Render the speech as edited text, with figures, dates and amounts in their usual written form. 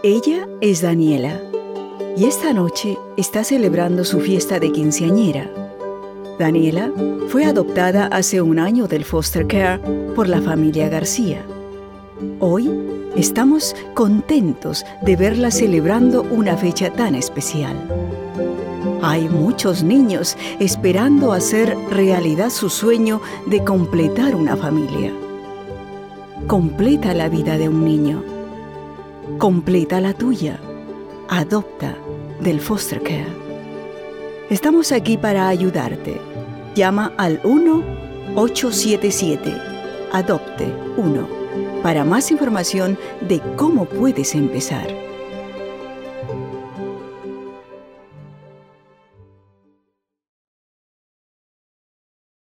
Ella es Daniela y esta noche está celebrando su fiesta de quinceañera. Daniela fue adoptada hace un año del foster care por la familia García. Hoy estamos contentos de verla celebrando una fecha tan especial. Hay muchos niños esperando hacer realidad su sueño de completar una familia. Completa la vida de un niño. Completa la tuya. Adopta del foster care. Estamos aquí para ayudarte. Llama al 1-877-ADOPTE-1 para más información de cómo puedes empezar.